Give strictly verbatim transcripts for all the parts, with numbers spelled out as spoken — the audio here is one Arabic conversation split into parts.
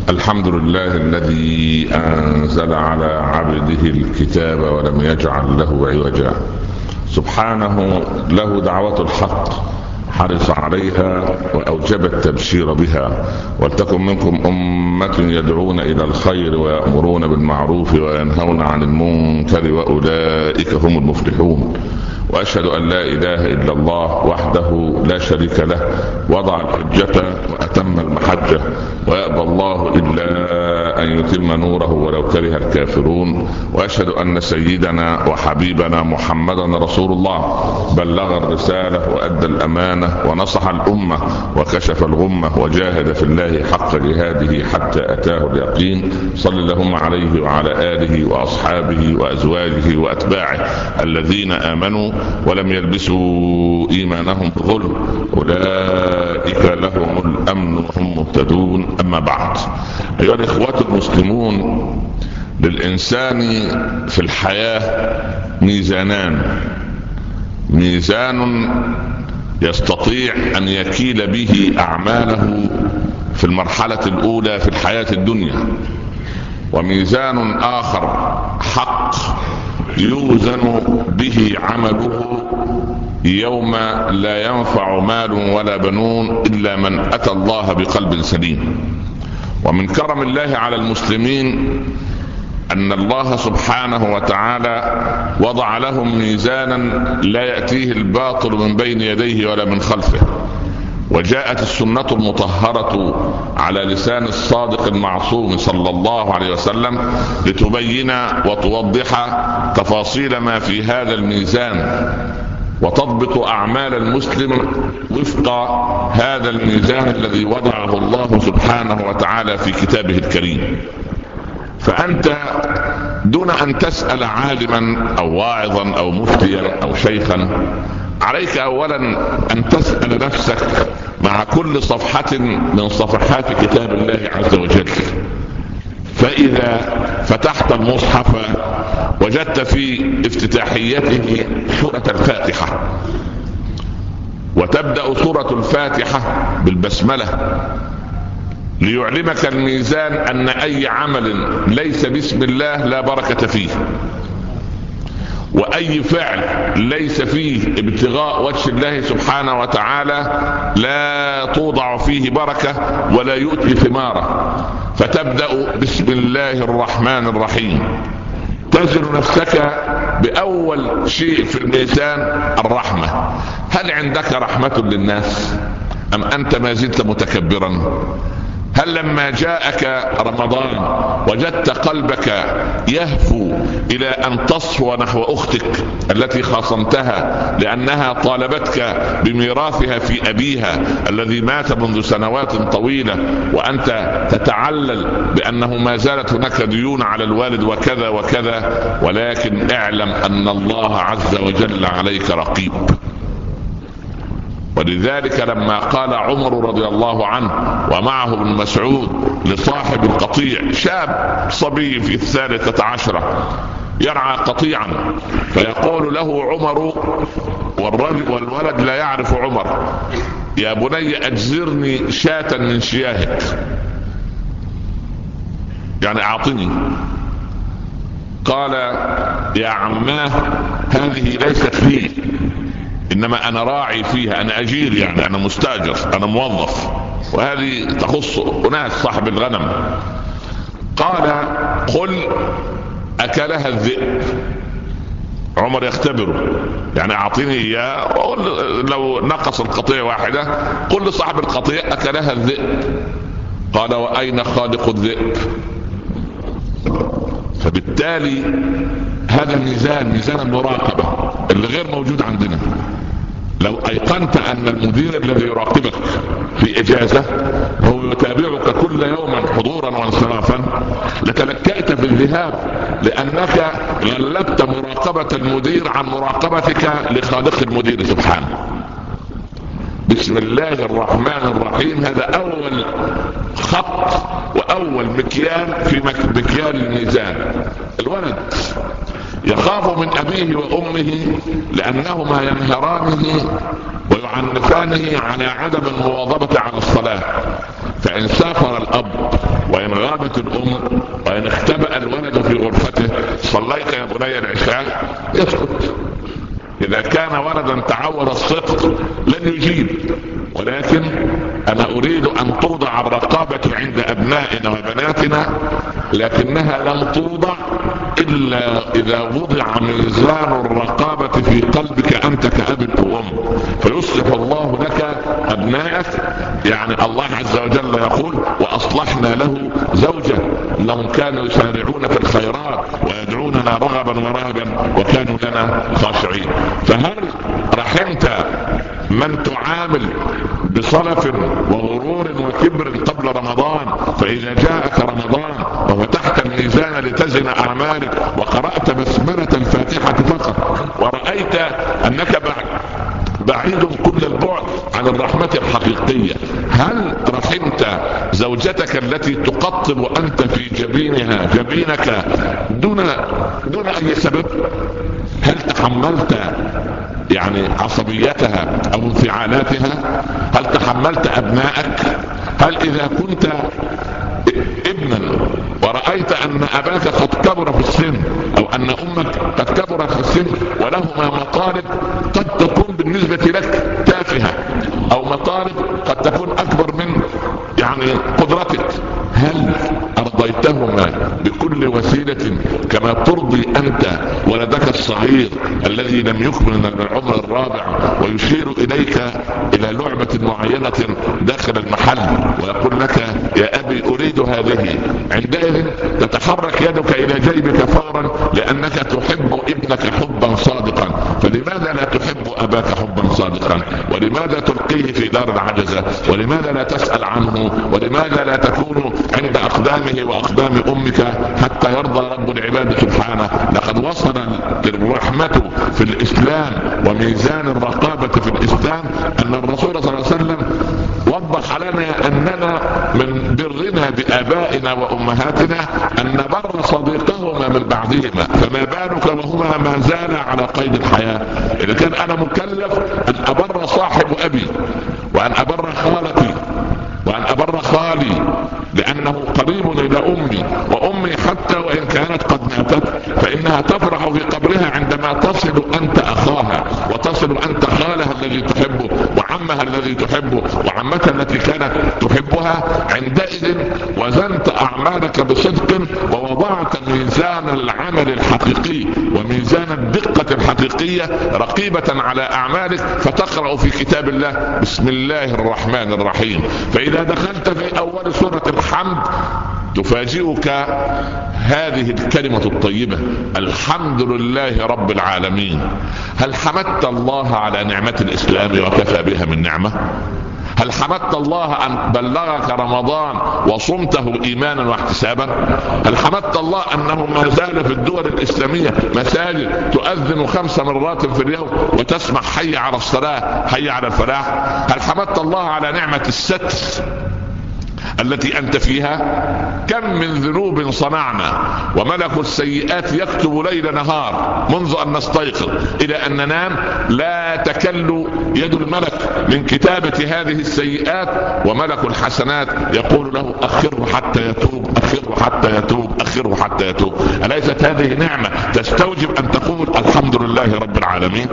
الحمد لله الذي أنزل على عبده الكتاب ولم يجعل له عوجا. سبحانه له دعوة الحق حرص عليها وأوجب التبشير بها. ولتكن منكم أمة يدعون إلى الخير ويأمرون بالمعروف وينهون عن المنكر وأولئك هم المفلحون. وأشهد أن لا إله إلا الله وحده لا شريك له وضع الحجة وأتم المحجة ويأبى الله إلا أن يتم نوره ولو كره الكافرون. وأشهد أن سيدنا وحبيبنا محمدا رسول الله بلغ الرسالة وأدى الأمانة ونصح الأمة وكشف الغمة وجاهد في الله حق جهاده حتى أتاه اليقين. صل اللهم عليه وعلى آله وأصحابه وأزواجه وأتباعه الذين آمنوا ولم يلبسوا إيمانهم بظلم أولئك لهم الأمن وهم مهتدون. أما بعد، أيها الإخوة المسلمون، للإنسان في الحياة ميزانان: ميزان يستطيع أن يكيل به أعماله في المرحلة الأولى في الحياة الدنيا، وميزان آخر حق يوزن به عمله يوم لا ينفع مال ولا بنون إلا من أتى الله بقلب سليم. ومن كرم الله على المسلمين أن الله سبحانه وتعالى وضع لهم ميزانا لا يأتيه الباطل من بين يديه ولا من خلفه. وجاءت السنة المطهرة على لسان الصادق المعصوم صلى الله عليه وسلم لتبين وتوضح تفاصيل ما في هذا الميزان وتضبط أعمال المسلم وفق هذا الميزان الذي وضعه الله سبحانه وتعالى في كتابه الكريم. فأنت دون أن تسأل عالما أو واعظا أو مفتيا أو شيخا، عليك أولا أن تسأل نفسك مع كل صفحة من صفحات كتاب الله عز وجل. فإذا فتحت المصحف وجدت في افتتاحيته سورة الفاتحة، وتبدأ سورة الفاتحة بالبسملة ليعلمك الميزان أن أي عمل ليس بسم الله لا بركة فيه، وأي فعل ليس فيه ابتغاء وجه الله سبحانه وتعالى لا توضع فيه بركة ولا يؤتي ثماره. فتبدأ بسم الله الرحمن الرحيم، تزن نفسك بأول شيء في الميزان الرحمة. هل عندك رحمة للناس أم أنت ما زلت متكبرا؟ هل لما جاءك رمضان وجدت قلبك يهفو إلى أن تصفو نحو أختك التي خاصمتها لأنها طالبتك بميراثها في أبيها الذي مات منذ سنوات طويلة، وأنت تتعلل بأنه ما زالت هناك ديون على الوالد وكذا وكذا؟ ولكن اعلم أن الله عز وجل عليك رقيب. ولذلك لما قال عمر رضي الله عنه ومعه ابن مسعود لصاحب القطيع، شاب صبي في الثالثة عشرة يرعى قطيعا، فيقول له عمر والولد لا يعرف عمر: يا بني أجزرني شاة من شياهك، يعني أعطني. قال: يا عماه هذه ليست لي، إنما أنا راعي فيها، أنا أجير، يعني أنا مستأجر، أنا موظف، وهذه تخص أناس صاحب الغنم. قال: قل أكلها الذئب. عمر يختبره، يعني أعطيني إياه، لو نقص القطيع واحدة قل لصاحب القطيع أكلها الذئب. قال: وأين خالق الذئب؟ فبالتالي هذا الميزان ميزان المراقبة اللي غير موجود عندنا. لو أيقنت أن المدير الذي يراقبك في إجازة هو يتابعك كل يوم حضورا وانصرافا لتلكأت بالذهاب، لأنك غلبت مراقبة المدير عن مراقبتك لخالق المدير سبحانه. بسم الله الرحمن الرحيم هذا أول خط وأول مكيال في مكيال الميزان. الولد يخاف من أبيه وأمه لأنهما ينهرانه ويعنفانه على عدم المواظبة على الصلاة، فإن سافر الأب وإن غابت الأم وإن اختبأ الولد في غرفته صليت يا بني العشاء يسكت. إذا كان ولدا تعود الصدق لن يجيب. ولكن أنا أريد أن توضع الرقابة عند أبنائنا وبناتنا، لكنها لن توضع إلا إذا وضع ميزان الرقابة في قلبك أنت كأب وأم، فيصلح الله لك أبنائك. يعني الله عز وجل يقول وأصلحنا له زوجة إنهم كانوا يسارعون في الخيرات ويدعوننا رغبا ورهبا وكانوا لنا خاشعين. فهل رحمت من تعامل بصلف وغرور وكبر قبل رمضان، فإذا جاءك رمضان وفتحت الميزان لتزن أعمالك وقرأت بسملة الفاتحة فقط ورأيت أنك بعيد كل البعد عن الرحمة الحقيقية، هل رحمت زوجتك التي تقطب وأنت في جبينها جبينك دون دون أي سبب؟ هل تحملت يعني عصبيتها أو انفعالاتها؟ هل تحملت أبنائك؟ هل إذا كنت ابنا ورأيت أن أباك قد كبر في السن أو أن أمك قد كبرت في السن ولهما مطالب قد تكون بالنسبة لك تافهة أو مطالب قد تكون أكبر من يعني قدرتك، هل أرضيتهما بكل وسيلة كما ترضي أنت ولدك الصغير الذي لم يكمل من العمر الرابع ويشير إليك إلى لعبة معينة داخل المحل ويقول لك يا أبي أريد هذه؟ عندئذ تتحرك يدك إلى جيبك فورا لأنك تحب ابنك حبا صادقا. فلماذا لا تحب أباك حبا صادقا؟ ولماذا تلقيه في دار العجزة؟ ولماذا لا تسأل عنه؟ ولماذا لا تكون عند أقدامه وأقدام أمك حتى يرضى رب العباد سبحانه؟ لقد وصل الرحمة في الإسلام وميزان الرقابة في الإسلام أن الرسول صلى الله عليه وسلم وضح لنا أننا من برنا بآبائنا وأمهاتنا أن نبر صديقهما من بعدهما، فما بالك وهما ما زالا على قيد الحياة. إذا كان أنا مكلف أن أبر صاحب أبي وأن أبر خالتي وأن أبر خالي لأنه قريب إلى أمي، وأمي حتى وإن كانت قد ماتت فإنها تفرح في قبرها عندما تصل أنت أخاها وتصل أنت خالها الذي تحبه وعمها الذي تحبه وعمتها التي كانت تحبها. عندئذ وزنت أعمالك بصدق ووضعت ميزان العمل الحقيقي وميزان الدقة الحقيقية رقيبة على أعمالك، فتقرأ في كتاب الله بسم الله الرحمن الرحيم. فإذا دخلت في أول سورة الحمد تفاجئك هذه الكلمة الطيبة الحمد لله رب العالمين. هل حمدت الله على نعمة الإسلام وكفى بها من نعمة؟ هل حمدت الله أن بلغك رمضان وصمته إيمانا واحتسابا؟ هل حمدت الله أنه ما زال في الدول الإسلامية مساجد تؤذن خمس مرات في اليوم وتسمع حي على الصلاة حي على الفلاح؟ هل حمدت الله على نعمة الستر التي أنت فيها؟ كم من ذنوب صنعنا وملك السيئات يكتب ليل نهار منذ أن نستيقظ إلى أن ننام، لا تكل يد الملك من كتابة هذه السيئات، وملك الحسنات يقول له أخره حتى يتوب أخره حتى يتوب أخره حتى يتوب. أليست هذه نعمة تستوجب أن تقول الحمد لله رب العالمين؟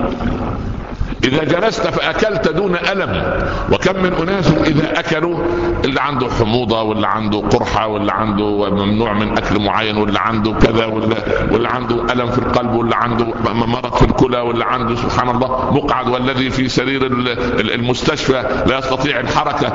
إذا جلست فأكلت دون ألم، وكم من أناس إذا أكلوا اللي عنده حموضة واللي عنده قرحة واللي عنده ممنوع من أكل معين واللي عنده كذا واللي عنده ألم في القلب واللي عنده مرض في الكلى واللي عنده سبحان الله مقعد والذي في سرير المستشفى لا يستطيع الحركة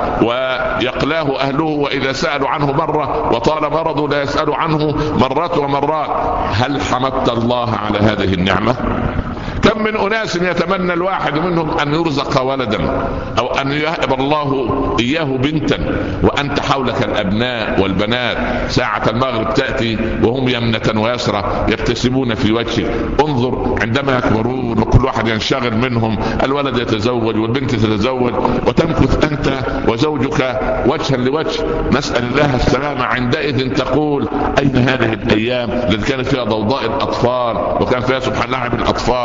ويقلاه أهله وإذا سألوا عنه مرة وطال مرضه لا يسأل عنه مرات ومرات. هل حمدت الله على هذه النعمة؟ كم من أناس يتمنى الواحد منهم أن يرزق ولدا أو أن يهب الله إياه بنتا وأنت حولك الأبناء والبنات ساعة المغرب تأتي وهم يمنة ويسرى يبتسمون في وجهك. انظر عندما يكبرون وكل واحد ينشغل منهم، الولد يتزوج والبنت تتزوج وتمكث أنت وزوجك وجها لوجه، نسأل الله السلامة. عندئذ تقول أين هذه الأيام التي كانت فيها ضوضاء الأطفال وكان فيها سبحان الله الأطفال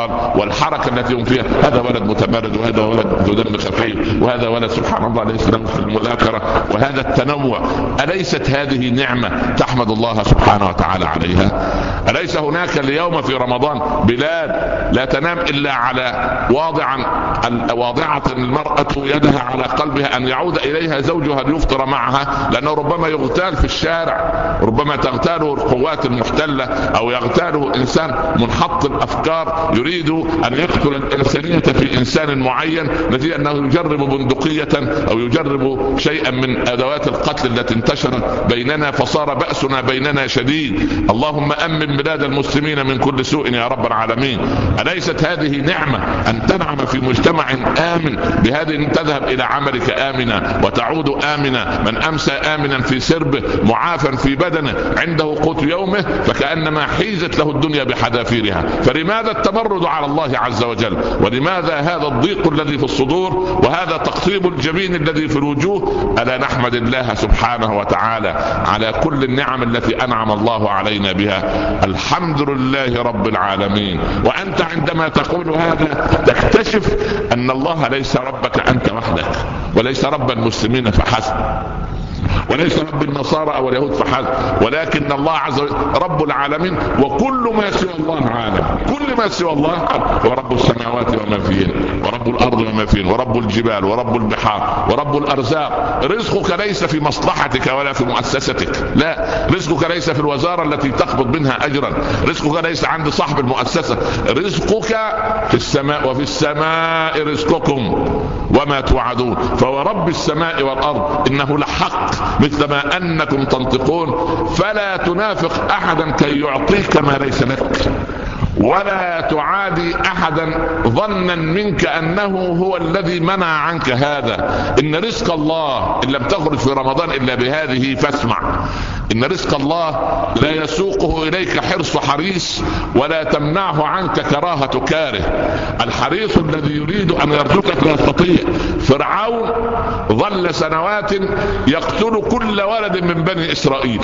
والحركة التي هم فيها، هذا ولد متمرد وهذا ولد ذو دم خفيف وهذا ولد سبحان الله ليس له في المذاكرة، وهذا التنوع. أليست هذه نعمة تحمد الله سبحانه وتعالى عليها؟ أليس هناك اليوم في رمضان بلاد لا تنام إلا على واضعا واضعة المرأة يدها على قلبها أن يعود إليها زوجها ليفطر معها، لأنه ربما يغتال في الشارع، ربما تغتاله القوات المحتلة أو يغتاله إنسان منحط الأفكار يريد أن يقتل الإنسانية في إنسان معين نتيجة أنه يجرب بندقية أو يجرب شيئا من أدوات القتل التي انتشرت بيننا فصار بأسنا بيننا شديد. اللهم أمن بلاد المسلمين من كل سوء يا رب العالمين. أليست هذه نعمة أن تنعم في مجتمع آمن بهذه، أن تذهب إلى عملك آمنا وتعود آمنا، من أمسى آمنا في سربه معافا في بدنه عنده قوت يومه فكأنما حيزت له الدنيا بحذافيرها. فلماذا التمرد على الله عز وجل؟ ولماذا هذا الضيق الذي في الصدور وهذا تقطيب الجبين الذي في الوجوه؟ ألا نحمد الله سبحانه وتعالى على كل النعم التي أنعم الله علينا بها؟ الحمد لله رب العالمين. وأنت عندما تقول هذا تكتشف أن الله ليس ربك أنت وحدك، وليس رب المسلمين فحسب، وليس رب النصارى أو اليهود فحسب، ولكن الله عز وجل رب العالمين، وكل ما سوى الله عالم. كل ما سوى الله هو رب السماوات وما فيهن، ورب الأرض وما فيهن، ورب الجبال، ورب البحار، ورب الأرزاق. رزقك ليس في مصلحتك ولا في مؤسستك، لا، رزقك ليس في الوزارة التي تقبض منها أجرا، رزقك ليس عند صاحب المؤسسة، رزقك في السماء، وفي السماء رزقكم وما توعدون. فهو رب السماء والأرض إنه لحق مثل ما أنكم تنطقون، فلا تنافق أحدا كي يعطيك ما ليس لك، ولا تعادي أحدا ظنا منك أنه هو الذي منع عنك هذا. إن رزق الله إن لم تخرج في رمضان إلا بهذه فاسمع، إن رزق الله لا يسوقه إليك حرص حريص ولا تمنعه عنك كراهة كاره. الحريص الذي يريد أن يرزقك لا يستطيع. فرعون ظل سنوات يقتل كل ولد من بني إسرائيل،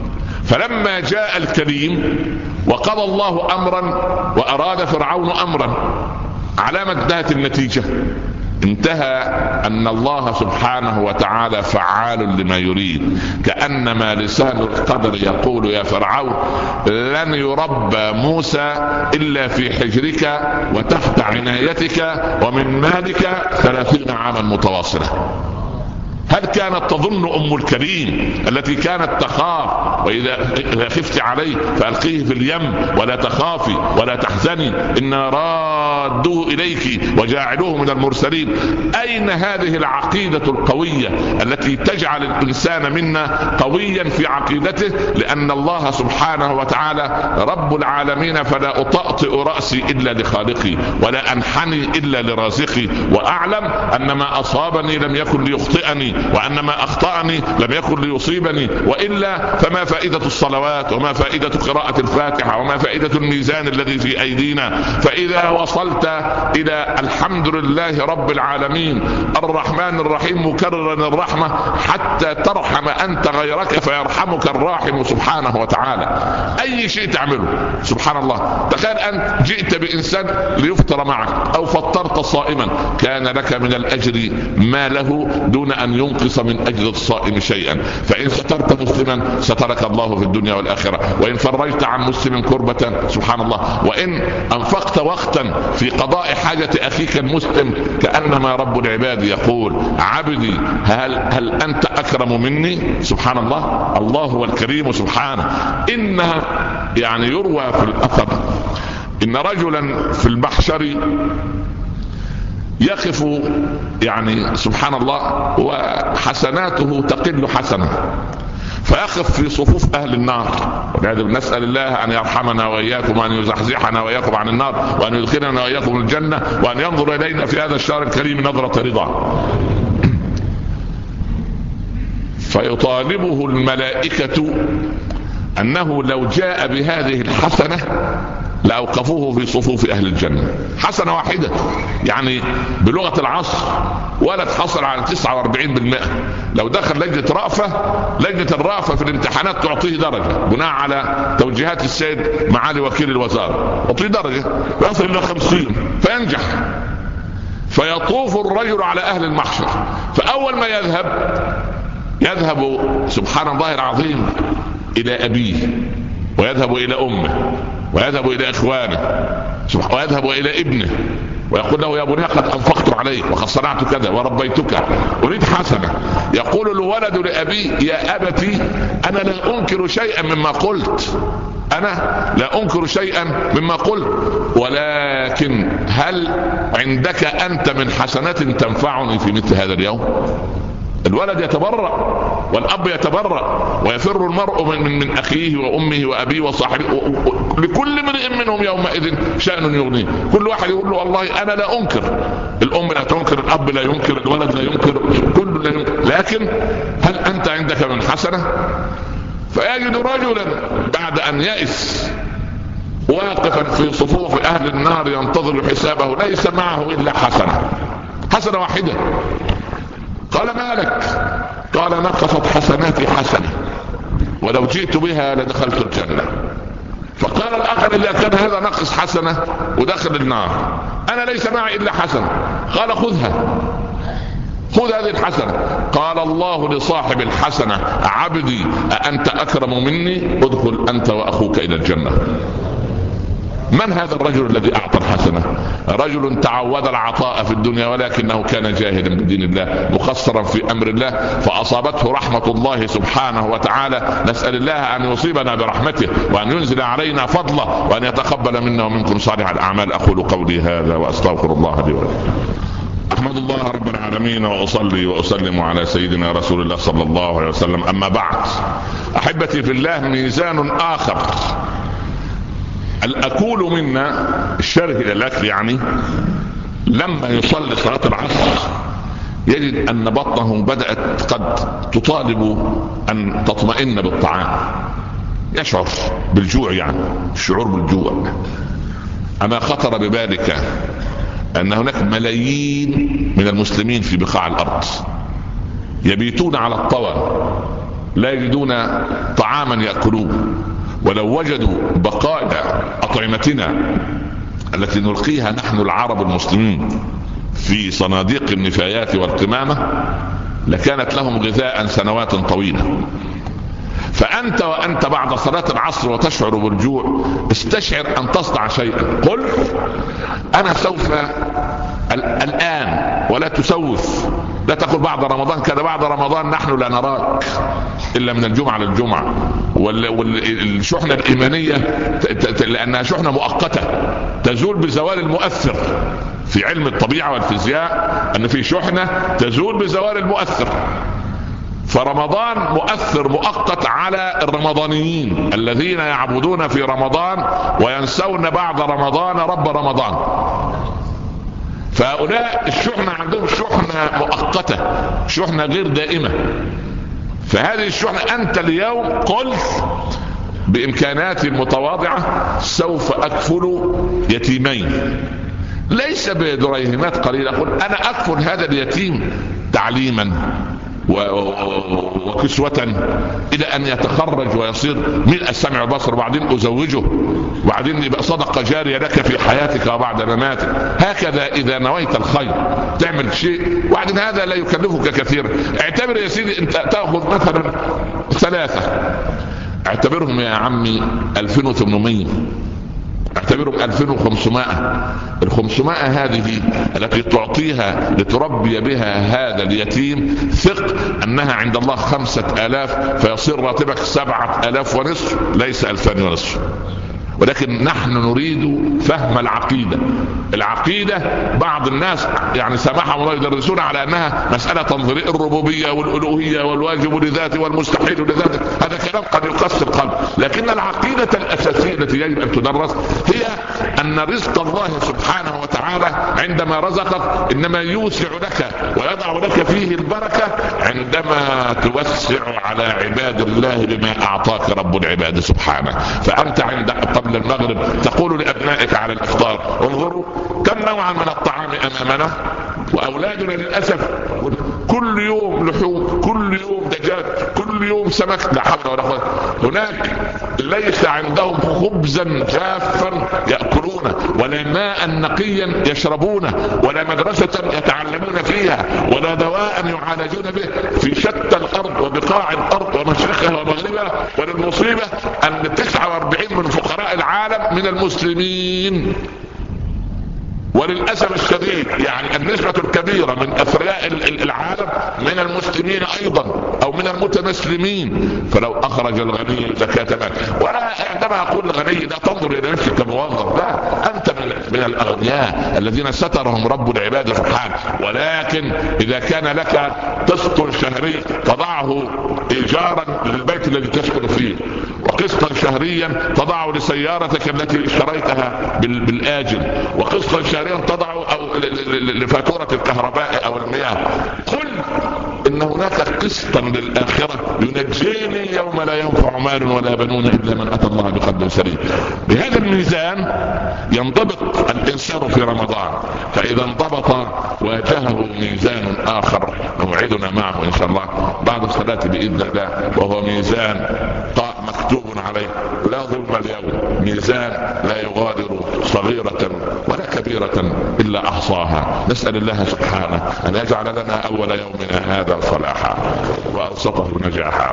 فلما جاء الكريم وقضى الله أمرا وأراد فرعون أمرا، على ما انتهت النتيجة؟ انتهى أن الله سبحانه وتعالى فعال لما يريد، كأنما لسان القدر يقول يا فرعون لن يربى موسى إلا في حجرك وتحت عنايتك ومن مالك ثلاثين عاما متواصلة. هل كانت تظن أم الكريم التي كانت تخاف وإذا خفت عليه فألقيه في اليم ولا تخافي ولا تحزني إنا رادوه إليك وجاعلوه من المرسلين؟ أين هذه العقيدة القوية التي تجعل الإنسان منا قويا في عقيدته؟ لأن الله سبحانه وتعالى رب العالمين، فلا أطأطئ رأسي إلا لخالقي ولا أنحني إلا لرازقي، وأعلم أن ما أصابني لم يكن ليخطئني وأن ما أخطأني لم يكن ليصيبني، وإلا فما فائدة الصلوات وما فائدة قراءة الفاتحة وما فائدة الميزان الذي في أيدينا؟ فإذا وصلت إلى الحمد لله رب العالمين الرحمن الرحيم مكررا الرحمة حتى ترحم أنت غيرك فيرحمك الراحم سبحانه وتعالى. أي شيء تعمله سبحان الله. تخيل أن جئت بإنسان ليفطر معك أو فطرت صائما، كان لك من الأجر ما له دون أن ينقص من أجر الصائم شيئا. فإن سترت مسلما سترك الله في الدنيا والآخرة، وإن فرجت عن مسلم كربة سبحان الله، وإن أنفقت وقتا في قضاء حاجة أخيك المسلم كأنما رب العباد يقول عبدي هل, هل أنت أكرم مني؟ سبحان الله. الله هو الكريم سبحانه. إنها يعني يروى في الأثر إن رجلا في المحشر يقف يعني سبحان الله وحسناته تقل حسنة، فيقف في صفوف أهل النار، نسأل الله أن يرحمنا وإياكم وأن يزحزحنا وإياكم عن النار وأن يدخلنا وإياكم الجنة وأن ينظر إلينا في هذا الشهر الكريم نظرة رضا. فيطالبه الملائكة أنه لو جاء بهذه الحسنة لأوقفوه في صفوف أهل الجنة. حسنة واحدة يعني بلغة العصر ولد حصل على تسعة وأربعين بالمئة، لو دخل لجنة رأفة، لجنة الرأفة في الامتحانات تعطيه درجة بناء على توجيهات السيد معالي وكيل الوزارة، تعطيه درجة يصل إلى خمسين فينجح، فيطوف الرجل على أهل المحشر، فأول ما يذهب يذهب سبحان الله العظيم إلى أبيه، ويذهب إلى أمه، ويذهب إلى إخوانه، ويذهب إلى ابنه، ويقول له يا بني قد أنفقت عليك وقد صنعت كذا وربيتك أريد حسنة. يقول الولد لأبيه يا أبتي أنا لا أنكر شيئا مما قلت، أنا لا أنكر شيئا مما قلت، ولكن هل عندك أنت من حسنات تنفعني في مثل هذا اليوم؟ الولد يتبرأ والأب يتبرأ، ويفر المرء من, من, من أخيه وأمه وأبيه وصاحبه، لكل امرئ منهم يومئذ شأن يغنيه. كل واحد يقول له والله أنا لا أنكر، الأم لا تنكر، الأب لا ينكر، الولد لا ينكر، كل لا ينكر، لكن هل أنت عندك من حسنة؟ فيجد رجلا بعد أن يئس واقفا في صفوف أهل النار ينتظر حسابه ليس معه إلا حسنة، حسنة واحدة. قال ما لك؟ قال نقصت حسناتي حسنة ولو جئت بها لدخلت الجنة. فقال الآخر إذا كان هذا نقص حسنة ودخل النار أنا ليس معي إلا حسنة. قال خذها، خذ هذه الحسنة. قال الله لصاحب الحسنة عبدي أأنت أكرم مني؟ ادخل أنت وأخوك إلى الجنة. من هذا الرجل الذي أعطى الحسنة؟ رجل تعود العطاء في الدنيا ولكنه كان جاهلا بدين الله مقصرا في أمر الله فأصابته رحمة الله سبحانه وتعالى. نسأل الله أن يصيبنا برحمته وأن ينزل علينا فضله وأن يتقبل منا ومنكم صالح الأعمال. أقول قولي هذا وأستغفر الله لي ولكم. أحمد الله رب العالمين وأصلي وأسلم على سيدنا رسول الله صلى الله عليه وسلم. أما بعد، أحبتي في الله، ميزان آخر الأكول منا الشره إلى الأكل، يعني لما يصلي صلاة العصر يجد أن بطنه بدأت قد تطالب أن تطمئن بالطعام، يشعر بالجوع، يعني الشعور بالجوع. أما خطر ببالك أن هناك ملايين من المسلمين في بقاع الأرض يبيتون على الطوى لا يجدون طعاما يأكلوه، ولو وجدوا بقايا أطعمتنا التي نلقيها نحن العرب المسلمين في صناديق النفايات والقمامة لكانت لهم غذاء سنوات طويلة. فأنت وأنت بعد صلاة العصر وتشعر بالجوع استشعر أن تصنع شيئا. قل أنا سوف الآن، ولا تسوف، لا تقول بعد رمضان كذا، بعد رمضان نحن لا نراك إلا من الجمعة للجمعة. والشحنة الإيمانية لأنها شحنة مؤقتة تزول بزوال المؤثر. في علم الطبيعة والفيزياء أن في شحنة تزول بزوال المؤثر، فرمضان مؤثر مؤقت على الرمضانيين الذين يعبدون في رمضان وينسون بعد رمضان رب رمضان. فهؤلاء الشحنة عندهم شحنة مؤقتة، شحنة غير دائمة. فهذه الشحنة أنت اليوم قلت بإمكاناتي المتواضعة سوف أكفل يتيمين، ليس بدريهمات قليلة. أقول أنا أكفل هذا اليتيم تعليما وكسوة إلى أن يتخرج ويصير ملء السمع والبصر، وبعدين أزوجه، وبعدين يبقى صدقة جارية لك في حياتك وبعد مماتك. هكذا إذا نويت الخير تعمل شيء، وبعدين هذا لا يكلفك كثير. اعتبر يا سيدي أنت تأخذ مثلا ثلاثة، اعتبرهم يا عمي ألفين وثمانمائة، اعتبرهم ألفين وخمسمائة. الخمسمائة هذه التي تعطيها لتربي بها هذا اليتيم، ثق أنها عند الله خمسة آلاف، فيصير راتبك سبعة آلاف ونصف، ليس ألفان ونصف. ولكن نحن نريد فهم العقيدة. العقيدة بعض الناس يعني سماحهم الله يدرسون على أنها مسألة تنظيرية، الربوبية والألوهية والواجب لذاته والمستحيل لذاته، هذا كلام قد يقسم القلب. لكن العقيدة الأساسية التي يجب أن تدرس هي ان رزق الله سبحانه وتعالى عندما رزقك انما يوسع لك ويضع لك فيه البركة عندما توسع على عباد الله بما اعطاك رب العباد سبحانه. فانت عند قبل المغرب تقول لابنائك على الافطار انظروا كم نوعا من الطعام امامنا، واولادنا للاسف كل يوم لحوم، كل يوم دجاج، كل يوم سمك، لا حول ولا قوه. هناك ليس عندهم خبزا جافا ياكلونه، ولا ماء نقيا يشربونه، ولا مدرسه يتعلمون فيها، ولا دواء يعالجون به في شتى الارض وبقاع الارض ومشرقها ومغربها. وللمصيبه ان تسعة واربعين من فقراء العالم من المسلمين، وللأسف الشديد يعني النسبة الكبيرة من أثرياء العالم من المسلمين أيضا أو من المتمسلمين. فلو أخرج الغني زكاة مال، ولا عندما أقول الغني لا تنظر إلى نفسك كموظف، لا، أنت من, من الأغنياء الذين سترهم رب العباد سبحانه. ولكن إذا كان لك قسط شهري تضعه إيجارا للبيت الذي تسكن فيه، وقسطا شهريا تضعه لسيارتك التي اشتريتها بالآجل، وقسطا شهريا تضعه أو لفاتورة الكهرباء أو المياه، قل إن هناك قسطا للآخرة ينجيني يوم لا ينفع مال ولا بنون إلا من أتى الله بقلب سليم. بهذا الميزان ينضبط الإنسان في رمضان، فإذا انضبط واجهه ميزان آخر نوعدنا معه إن شاء الله بعد الصلاة بإذن الله، وهو ميزان مكتوب عليه لا ظلم اليوم، ميزان لا يغادر صغيرة ولا كبيرة إلا أحصاها. نسأل الله سبحانه أن يجعل لنا أول يومنا هذا صلاحا، وأوسطه نجاحا،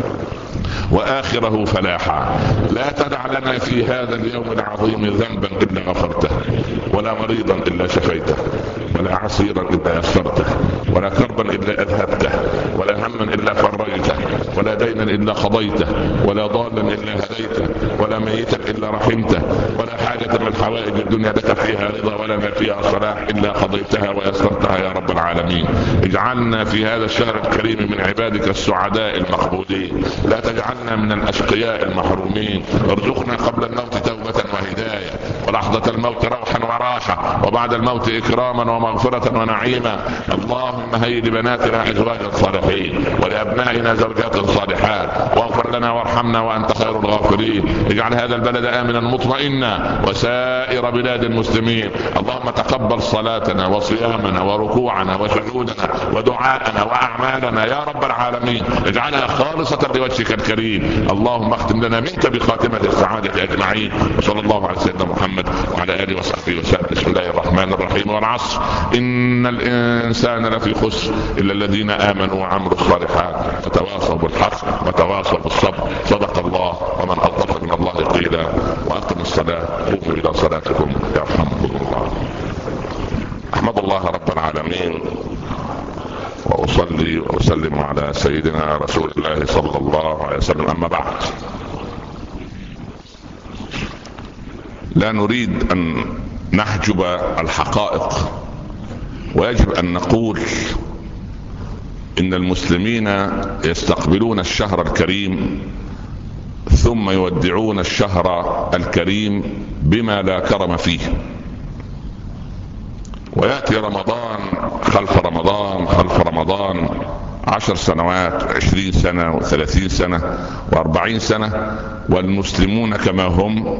وآخره فلاحا. لا تدع لنا في هذا اليوم العظيم ذنبا إلا غفرته، ولا مريضا إلا شفيته، ولا عسيرا إلا يسرته، ولا كربا إلا أذهبته، ولا هما إلا فرجته، ولا دينا إلا قضيته، ولا ضالا إلا هديته، ولا ميتا إلا رحمته، ولا حاجة من حوائج الدنيا لك فيها رضا ولا ما فيها صلاح إلا قضيتها ويسرتها يا رب العالمين. اجعلنا في هذا الشهر الكريم من عبادك السعداء المقبولين، لا تجعلنا من الأشقياء المحرومين. ارزقنا قبل الموت توبة وهداية، ولحظة الموت روحا وراحة، وبعد الموت إكراما ومغفرة ونعيما. اللهم هيئ لبناتنا أزواجا صالحين، ولأبنائنا زوجات صالحات، واغفر لنا وارحمنا وأنت خير الغافرين. اجعل هذا البلد آمنا مطمئنا وسائر بلاد المسلمين. اللهم تقبل صلاتنا وصيامنا وركوعنا وسجودنا ودعاءنا وأعمالنا يا رب العالمين، اجعلها خالصة لوجهك الكريم. اللهم اختم لنا منك بخاتمة السعادة أجمعين، وصلى الله على سيدنا محمد وعلى آله وصحبه وسلم. بسم الله الرحمن الرحيم. والعصر إن الإنسان لفي خسر إلا الذين آمنوا وعملوا الصالحات وتواصوا بالحق وتواصوا بالصبر. صدق الله ومن أصدق من الله قيلا. وأقم الصلاة، قوموا إلى صلاتكم يرحمكم الله. أحمد الله رب العالمين، وأصلي وأسلم على سيدنا رسول الله صلى الله عليه وسلم. أما بعد، لا نريد أن نحجب الحقائق، ويجب أن نقول إن المسلمين يستقبلون الشهر الكريم ثم يودعون الشهر الكريم بما لا كرم فيه، ويأتي رمضان خلف رمضان خلف رمضان عشر سنوات، عشرين سنة وثلاثين سنة واربعين سنة، والمسلمون كما هم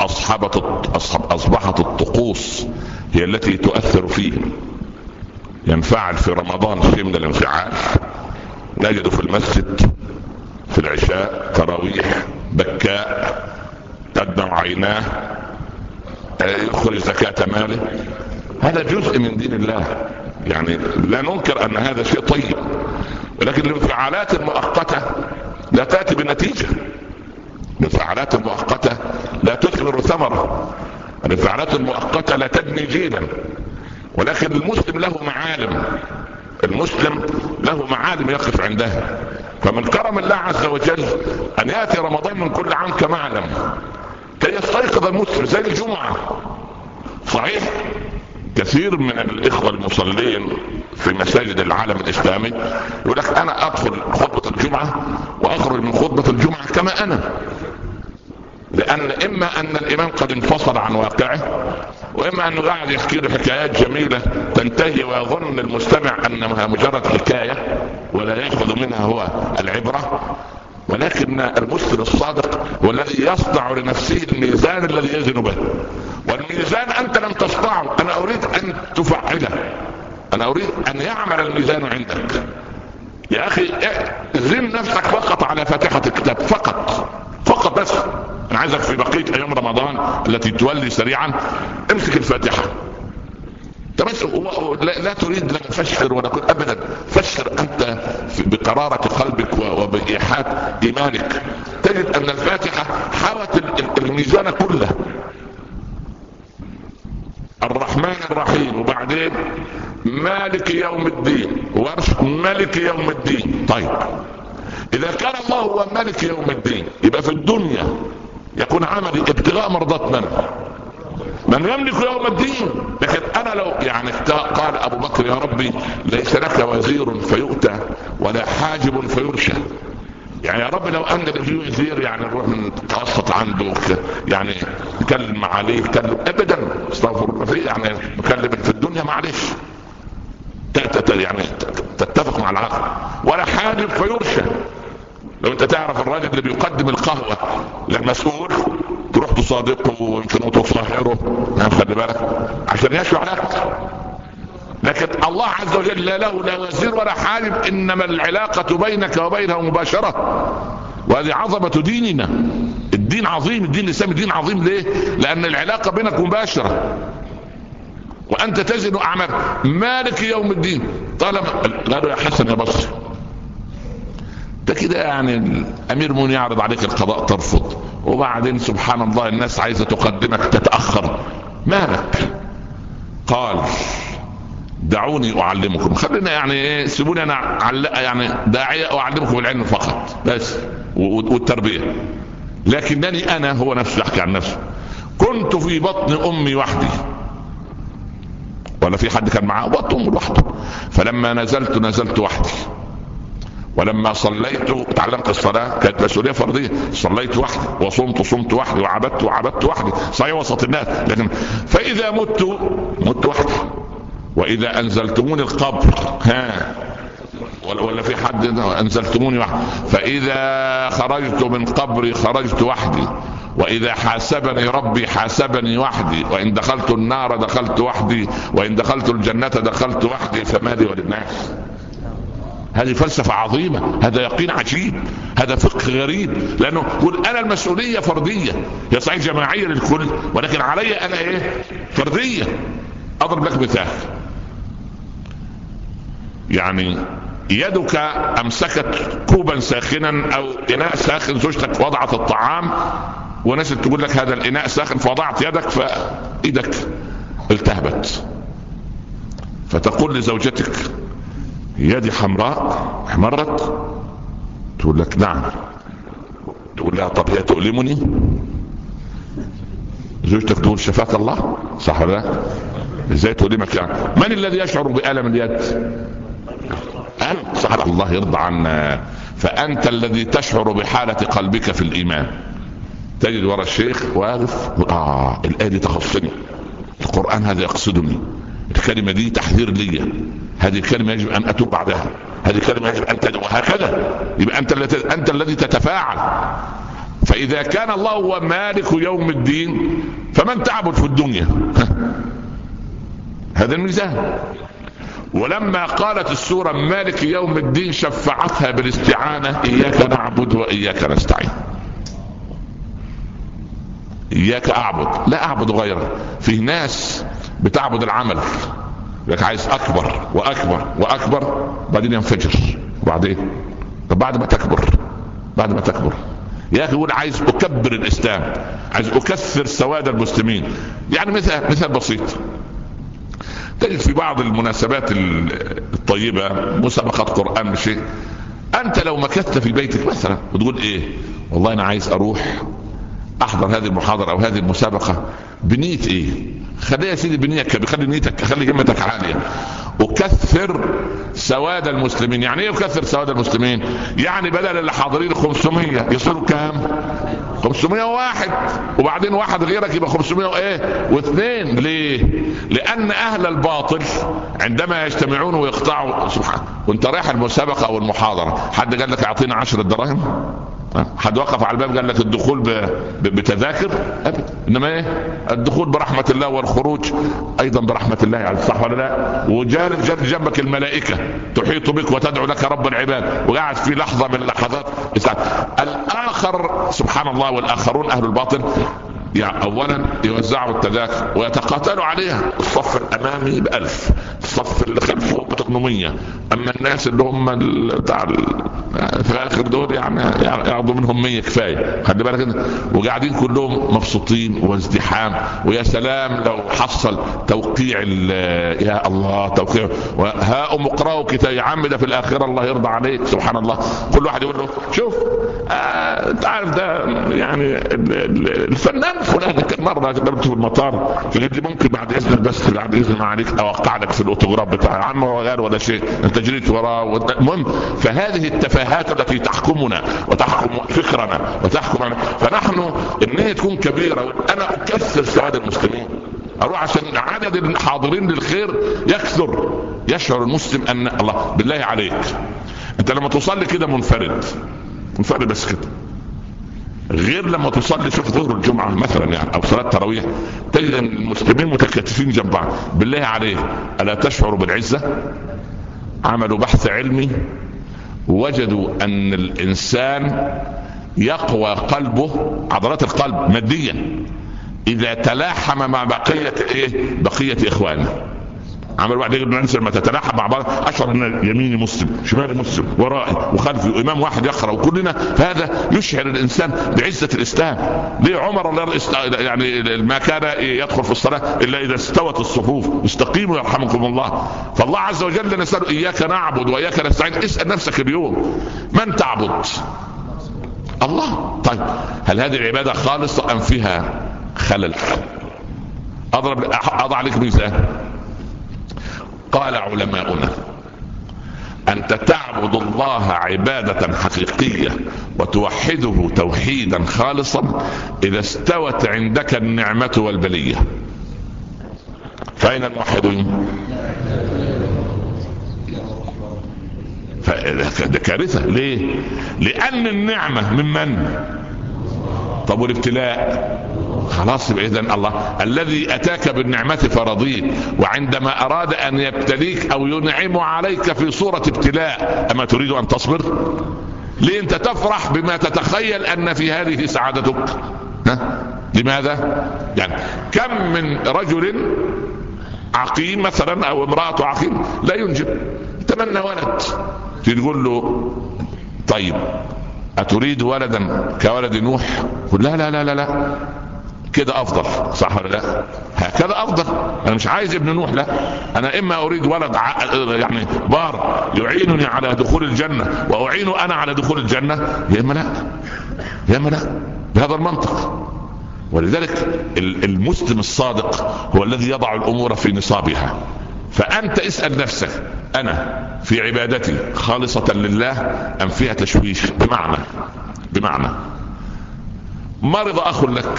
أصبحت الطقوس هي التي تؤثر فيهم. ينفعل في رمضان شيء من الانفعال، نجد في المسجد في العشاء تراويح، بكاء تدمع عيناه، يخرج زكاة ماله. هذا جزء من دين الله، يعني لا ننكر أن هذا شيء طيب، ولكن الانفعالات المؤقتة لا تأتي بنتيجة. الانفعالات المؤقتة لا تثمر ثمرة، الانفعالات المؤقتة لا تبني جيلا. ولكن المسلم له معالم، المسلم له معالم يقف عندها. فمن كرم الله عز وجل أن يأتي رمضان من كل عام كمعلم كي يستيقظ المسلم زي الجمعة. صحيح كثير من الإخوة المصلين في مساجد العالم الإسلامي يقول لك أنا أدخل خطبة الجمعة وأخرج من خطبة الجمعة كما أنا، لان اما ان الامام قد انفصل عن واقعه، واما انه قاعد يحكي له حكايات جميله تنتهي ويظن المستمع انها مجرد حكايه ولا ياخذ منها هو العبره. ولكن المسلم الصادق هو الذي يصنع لنفسه الميزان الذي يزن به، والميزان انت لم تصنعه، انا اريد ان تفعله، انا اريد ان يعمل الميزان عندك. يا اخي زن نفسك فقط على فاتحة الكتاب، فقط فقط بس. انا عايزك في بقية ايام رمضان التي تولي سريعا امسك الفاتحة بس، لا, لا تريد لن تفسر ولا كنت ابدا، فسر انت بقرارة قلبك وبإيحاء ايمانك. تجد ان الفاتحة حوت الميزان كله، الرحمن الرحيم، وبعدين مالك يوم الدين، مالك يوم الدين. طيب اذا كان الله هو مالك يوم الدين، يبقى في الدنيا يكون عملي ابتغاء مرضات من من يملك يوم الدين. لكن انا لو يعني قال ابو بكر يا ربي ليس لك وزير فيؤتى ولا حاجب فيرشى، يعني يا رب لو ان في وزير يعني نروح نتوسط عنده يعني نكلم عليه نكلم ابدا، استغفر الله، يعني نكلم في الدنيا معلش يعني تتفق مع العقل، ولا حاجب فيرشى. لو انت تعرف الراجل اللي بيقدم القهوة للمسؤول تروح تصادقه ويمكن تصاحره، خلي بالك عشان يشفع لك. لكن الله عز وجل لا له لا وزير ولا حاجب، انما العلاقة بينك وبينه مباشرة، وهذه عظمة ديننا. الدين عظيم، الدين الاسلامي دين عظيم. ليه؟ لان العلاقة بينك مباشرة، وانت تزن اعمال مالك يوم الدين. طالما قالوا يا حسن يا بصري ده كده يعني الامير المؤمنين يعرض عليك القضاء ترفض، وبعدين سبحان الله الناس عايزة تقدمك تتأخر، مالك؟ قال دعوني اعلمكم، خلينا يعني ايه سيبوني انا علقه يعني داعيه اعلمكم العلم فقط بس والتربيه. لكنني انا، هو نفسه يحكي عن نفسه، كنت في بطن امي وحدي، ولا في حد كان معاه، بطن امي لوحده. فلما نزلت نزلت وحدي، ولما صليت تعلمت الصلاه كانت مسؤوليه فرضيه، صليت وحدي، وصمت صمت وحدي، وعبدت وعبدت وحدي، صحيح وسط الناس. لكن فاذا مت مت وحدي، واذا انزلتموني القبر ها ولا في حد انزلتموني وحدي، فاذا خرجت من قبري خرجت وحدي، واذا حاسبني ربي حاسبني وحدي، وان دخلت النار دخلت وحدي، وان دخلت الجنة دخلت وحدي، فما لي وللناس. هذه فلسفة عظيمة، هذا يقين عجيب، هذا فقه غريب. لانه يقول انا المسؤولية فردية، هي صحيح جماعية للكل، ولكن علي انا ايه؟ فردية. اضرب لك مثال، يعني يدك امسكت كوبا ساخنا او اناء ساخن، زوجتك وضعت الطعام ونسيت تقول لك هذا الاناء ساخن، فوضعت يدك فايدك التهبت، فتقول لزوجتك يدي حمراء احمرت، تقول لك نعم، تقول لها طب هي تؤلمني؟ زوجتك تقول شفاك الله، صح ولا لا؟ ازاي تؤلمك يعني؟ من الذي يشعر بألم اليد؟ أنت، صح، الله يرضى عنا. فأنت الذي تشعر بحالة قلبك في الإيمان. تجد ورا الشيخ واقف، آه الآية دي تخصني، القرآن هذا يقصدني، الكلمة دي تحذير لي، هذه الكلمة يجب أن أتوب بعدها، هذه الكلمة يجب أن تدعو، وهكذا. يبقى أنت الذي أنت الذي تتفاعل. فإذا كان الله هو مالك يوم الدين، فمن تعبد في الدنيا؟ هذا الميزان. ولما قالت السورة مالك يوم الدين شفعتها بالاستعانة، إياك نعبد وإياك نستعين. إياك أعبد، لا أعبد غيرك. في ناس بتعبد العمل، لك عايز أكبر وأكبر وأكبر، بعدين ينفجر. وبعدين طب بعد ما تكبر، بعد ما تكبر يا أخي يقول عايز أكبر الإسلام، عايز أكثر سواد المسلمين. يعني مثال مثال بسيط، تجد في بعض المناسبات الطيبة مسابقات قرآن بشيء، أنت لو مكثت في بيتك مثلا وتقول إيه والله أنا عايز أروح أحضر هذه المحاضرة أو هذه المسابقة بنية إيه؟ خليها يا سيدي بنيتك، بخلي نيتك، خلي جمتك عالية، وكثر سواد المسلمين. يعني ايه يكثر سواد المسلمين؟ يعني بدل اللي حاضرين خمسمية يصيروا كام؟ خمسمائة وواحد، وبعدين واحد غيرك يبقى خمسمائة وايه واثنين. ليه؟ لان اهل الباطل عندما يجتمعون ويقطعوا سبحان. وانت رايح المسابقه او المحاضره، حد قال لك اعطينا عشرة دراهم؟ حد وقف على الباب قال لك الدخول ب... ب... بتذاكر؟ ابدا. انما ايه؟ الدخول برحمه الله والخروج ايضا برحمه الله، يعني صح ولا لا؟ وجانب جنب جنبك الملائكه تحيط بك وتدعو لك رب العباد، وقاعد في لحظه من اللحظات الاخر سبحان الله. والاخرون اهل الباطل يعني اولا يوزعوا التذاكر ويتقاتلوا عليها، الصف الامامي بألف، الصف اللي خلفه بثمانمائة، اما الناس اللي هم بتاع في الاخر دول يعني ياخذوا منهم مية كفايه، خلي بالك. وقاعدين كلهم مبسوطين وازدحام، ويا سلام لو حصل توقيع يا الله توقيع ها ام اقرأوا كتاب يا عم ده في الاخره الله يرضى عليك سبحان الله. كل واحد يقول له شوف آه انت عارف ده يعني الفنان فلان كان مره قابلته في المطار فقلت لي ممكن بعد اذنك بس بعد اذن ما عليك اوقع لك في الاوتوغراف بتاعي يا عم، هو غير ولا شيء انت جريت وراه. المهم فهذه التفاهات التي تحكمنا وتحكم فكرنا وتحكم عنا. فنحن النية تكون كبيرة. انا اكثر سعادة المسلمين اروح عشان عدد الحاضرين للخير يكثر، يشعر المسلم ان الله بالله عليك انت لما تصلي كده منفرد منفرد بس كده، غير لما تصلي شوف ظهر الجمعة مثلا يعني او صلاة تراويح تجد المسلمين متكاتفين جنب بعض. بالله عليك الا تشعر بالعزة؟ عملوا بحث علمي وجدوا ان الانسان يقوى قلبه عضلات القلب ماديا اذا تلاحم مع بقية ايه بقية اخوانه. عمل واحد يقول الناس لما تتلاحم مع بعض اشعر ان يميني مسلم شمالي مسلم ورائي وخلفي وامام واحد يقرا وكلنا، فهذا يشعر الانسان بعزه الاسلام. ليه عمر الله يعني ما كان يدخل في الصلاه الا اذا استوت الصفوف استقيموا يرحمكم الله. فالله عز وجل نسال اياك نعبد واياك نستعين. اسال نفسك اليوم من تعبد؟ الله. طيب هل هذه العباده خالصه ام فيها خلل؟ اضرب اضع لك مثال. قال علماؤنا أنت تعبد الله عبادة حقيقية وتوحده توحيدا خالصا إذا استوت عندك النعمة والبلية. فأين الموحدين؟ ده كارثة. ليه؟ لأن النعمة من من؟ طب والابتلاء؟ خلاص يبقى إذن الله الذي أتاك بالنعمة فرضيت، وعندما أراد أن يبتليك أو ينعم عليك في صورة ابتلاء أما تريد أن تصبر؟ ليه أنت تفرح بما تتخيل أن في هذه سعادتك؟ ها؟ لماذا؟ يعني كم من رجل عقيم مثلا أو امرأة عقيم لا ينجب يتمنى ولد، تقول له طيب أتريد ولدا كولد نوح؟ قل لا لا لا لا, لا. كده افضل، صح ولا لا؟ هكذا افضل. انا مش عايز ابن نوح، لا انا اما اريد ولد ع... يعني بار يعينني على دخول الجنه واعين انا على دخول الجنه، يا اما لا يا اما لا بهذا المنطق. ولذلك المسلم الصادق هو الذي يضع الامور في نصابها. فانت اسال نفسك انا في عبادتي خالصه لله ام فيها تشويش؟ بمعنى بمعنى مرض اخ لك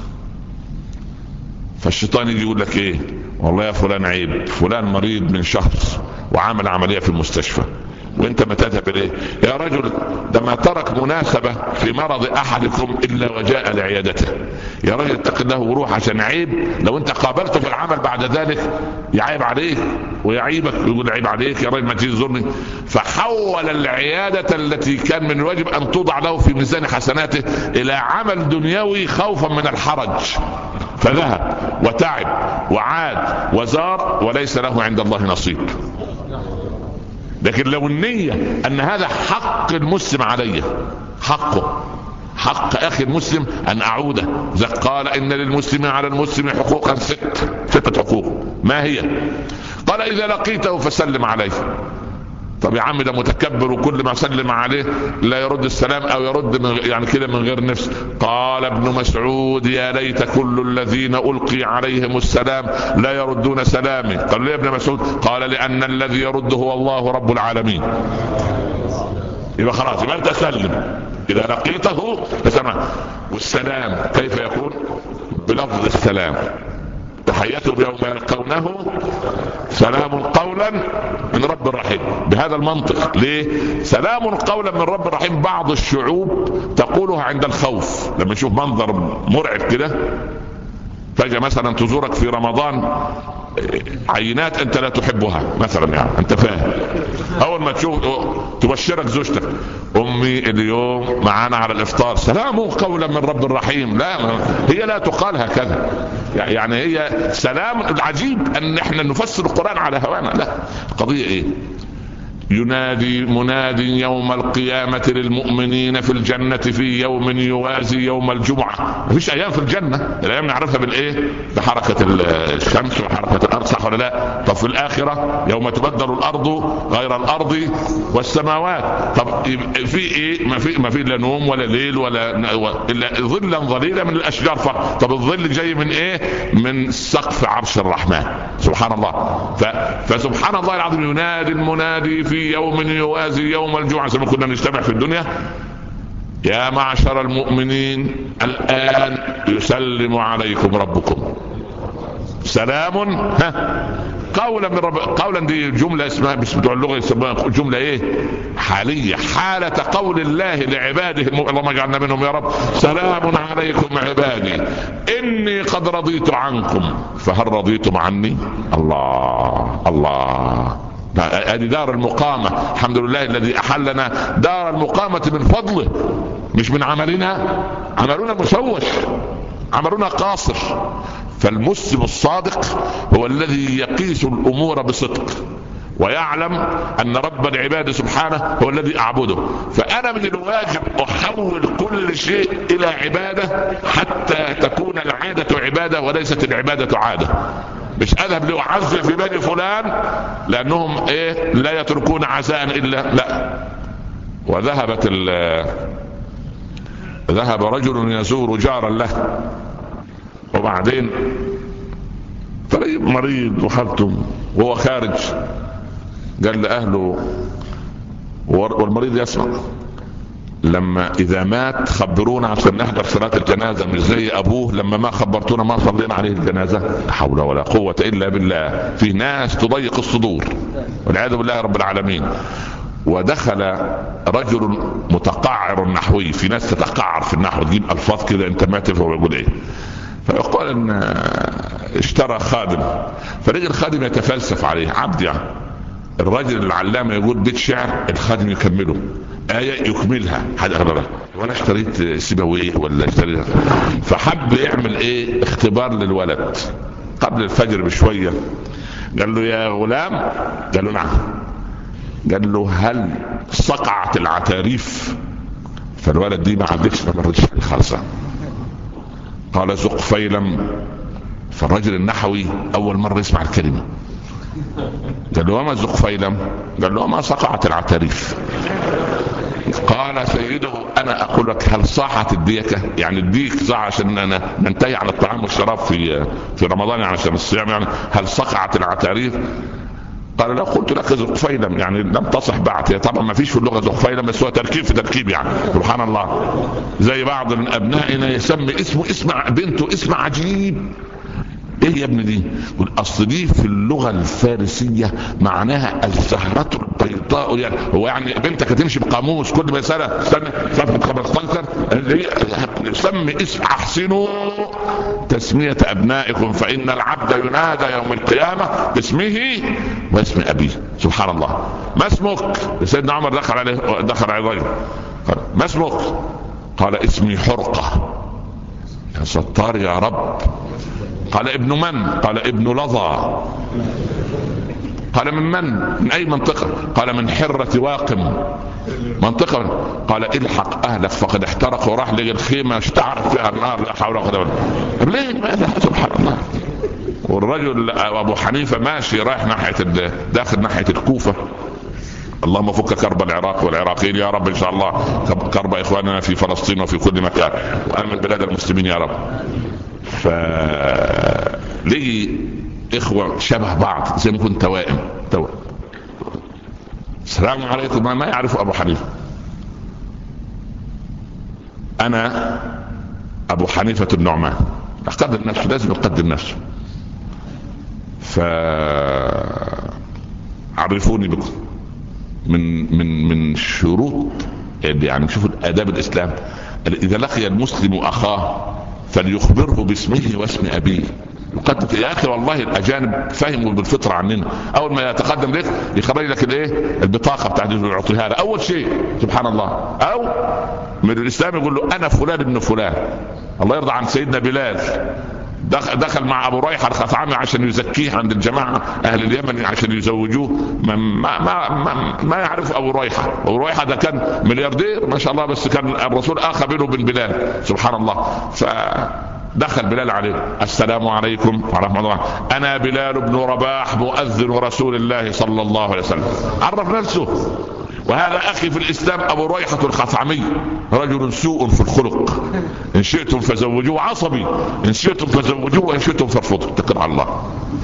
فالشيطان يجي يقول لك ايه والله يا فلان عيب فلان مريض من شهر وعامل عملية في المستشفى وانت ما تذهب اليه يا رجل، ده ما ترك مناسبة في مرض احدكم الا وجاء لعيادته. يا رجل اتق الله وروح عشان عيب لو انت قابلته في العمل بعد ذلك يعيب عليك ويعيبك ويقول عيب عليك يا رجل ما تيجي تزورني. فحول العيادة التي كان من الواجب ان توضع له في ميزان حسناته الى عمل دنيوي خوفا من الحرج، فذهب وتعب وعاد وزار وليس له عند الله نصيب. لكن لو النية ان هذا حق المسلم علي، حقه حق اخي المسلم ان اعوده. اذا قال ان للمسلم على المسلم حقوقا ست ستة حقوق، ما هي؟ قال اذا لقيته فسلم عليه. طب يا عم ده متكبر وكل ما سلم عليه لا يرد السلام او يرد من يعني كده من غير نفس. قال ابن مسعود يا ليت كل الذين القي عليهم السلام لا يردون سلامي. قال ليه يا ابن مسعود؟ قال لان الذي يرد هو الله رب العالمين. يبقى خلاص يبقى انت سلم إذا لقيته فسلم. والسلام كيف يكون؟ بلفظ السلام، تحيتهم يوم يلقونه سلام قولا من رب رحيم. بهذا المنطق. ليه؟ سلام قولا من رب رحيم بعض الشعوب تقولها عند الخوف، لما يشوف منظر مرعب كده، فجأة مثلا تزورك في رمضان عينات انت لا تحبها مثلا، يعني انت فاهم، اول ما تشوف تبشرك زوجتك امي اليوم معانا على الافطار سلام قولا من رب الرحيم، لا هي لا تقال هكذا، يعني هي سلام. العجيب ان احنا نفسر القرآن على هوانا، لا القضية ايه؟ ينادي مناد يوم القيامة للمؤمنين في الجنة في يوم يوازي يوم الجمعة. مفيش ايام في الجنة، الايام نعرفها بالايه؟ بحركة الشمس وحركة الارض، صح ولا لا؟ طب في الاخرة يوم تبدل الارض غير الارض والسماوات، طب في ايه؟ ما في ما في لا نوم ولا ليل ولا الا ظلا ظليلا من الاشجار فقط. طب الظل جاي من ايه؟ من سقف عرش الرحمن سبحان الله. ف... فسبحان الله العظيم ينادي المنادي في يوم يوازي يوم الجمعة، زي ما كنا نجتمع في الدنيا، يا معشر المؤمنين الآن يسلم عليكم ربكم سلام ها قولا من رب. قولا دي جملة اسمها بس بتوع اللغة يسموها جملة ايه؟ حالية، حالة قول الله لعباده الم... اللهم اجعلنا منهم يا رب. سلام عليكم عبادي اني قد رضيت عنكم فهل رضيتم عني؟ الله الله. هذه دار المقامة، الحمد لله الذي أحلنا دار المقامة من فضله، مش من عملنا. عملنا مشوش، عملنا قاصر. فالمسلم الصادق هو الذي يقيس الأمور بصدق ويعلم أن رب العباد سبحانه هو الذي أعبده. فأنا من الواجب أحول كل شيء إلى عبادة حتى تكون العادة عبادة وليست العبادة عادة. مش اذهب لاعزل في بني فلان لانهم ايه؟ لا يتركون عزاء الا لا. وذهبت ذهب رجل يزور جارا له، وبعدين طريق مريض وحالته وهو خارج قال لاهله، والمريض يسمع، لما اذا مات خبرونا عشان نحضر صلاة الجنازة، مش زي ابوه لما ما خبرتونا ما صلينا عليه الجنازة. لا حول ولا قوة الا بالله. في ناس تضيق الصدور والعياذ بالله رب العالمين. ودخل رجل متقعر نحوي، في ناس تتقعر في النحو تجيب الفاظ كده انت ما تفهم يقول ايه، فيقول ان اشترى خادم، فرجل الخادم يتفلسف عليه عبد يعني. الرجل العلامة يقول بيت شعر، الخادم يكمله آية يكملها. هذا وانا اشتريت سيبويه ولا اشتريت، فحب يعمل ايه؟ اختبار للولد قبل الفجر بشوية. قال له يا غلام، قال له نعم، قال له هل صقعت العتاريف؟ فالولد دي ما عدتش ما مرتش خالصة. قال زق فيلم. فالرجل النحوي اول مرة يسمع الكلمة، قال له وما زق فيلم؟ قال له وما صقعت العتاريف. قال سيده انا اقول لك هل صاحت الديكة؟ يعني الديك صاح عشان أنا ننتهي عن الطعام والشراب في في رمضان يعني عشان الصيام، يعني هل صقعت العتاريف؟ قال لو قلت لك زق فيلم يعني لم تصح بعد. طبعا ما فيش في اللغة زق فيلم، بس هو تركيب في تركيب يعني سبحان الله. زي بعض من ابنائنا يسمي اسمه اسم بنته اسم عجيب. ايه يا ابن دي؟ اصل دي في اللغة الفارسية معناها الزهرة البيضاء. يعني هو يعني بنتك هتمشي بقاموس كل ما يسألها استنى صفحة خمستاشر يسمي اسم. احسنوا تسمية ابنائكم فان العبد ينادى يوم القيامة باسمه واسم ابيه سبحان الله. ما اسمك؟ سيدنا عمر دخل عليه دخل عليه رجل قال ما اسمك؟ قال اسمي حرقة. يا ستار يا رب. قال ابن من؟ قال ابن لظى. قال من من؟ من اي منطقة؟ قال من حرة واقم منطقة. قال الحق اهلك فقد احترق، وراح لقى الخيمة اشتعرت فيها النار. لا حول ولا قوة الا بالله. ليه ماذا؟ سبحان الله. والرجل ابو حنيفة ماشي رايح ناحية داخل ناحية الكوفة. اللهم فك كرب العراق والعراقيين يا رب ان شاء الله، كرب اخواننا في فلسطين وفي كل مكان، وامن بلاد المسلمين يا رب. فليه اخوة شبه بعض زي ما كنت توائم توائم. السلام عليكم. ما يعرف ابو حنيفة. انا ابو حنيفة النعمان، اقدم نفسه، لازم يقدم نفسه. فعرفوني بكم. من من من شروط يعني شوفوا آداب الإسلام، إذا لقي المسلم أخاه فليخبره باسمه واسم أبيه. يقدم يا أخي والله الأجانب فهموا بالفطرة عننا، أول ما يتقدم لك يخرج لك الإيه البطاقة بتاعته يعطيها له أول شيء، سبحان الله. أو من الإسلام يقول له أنا فلان ابن فلان. الله يرضى عن سيدنا بلال، دخل مع ابو ريحة الخثعمي عشان يزكيه عند الجماعه اهل اليمن عشان يزوجوه. ما ما ما, ما يعرف ابو ريحة. ابو ريحة ده كان ملياردير ما شاء الله، بس كان الرسول اخى بينه وبين بلال، سبحان الله. فدخل بلال عليه، السلام عليكم ورحمه الله، انا بلال بن رباح مؤذن رسول الله صلى الله عليه وسلم. عرف نفسه. وهذا أخي في الإسلام أبو ريحة الخثعمي، رجل سوء في الخلق، إن شئتم فزوجوه، عصبي، إن شئتم فزوجوه وإن شئتم فارفضوا. اتقوا على الله.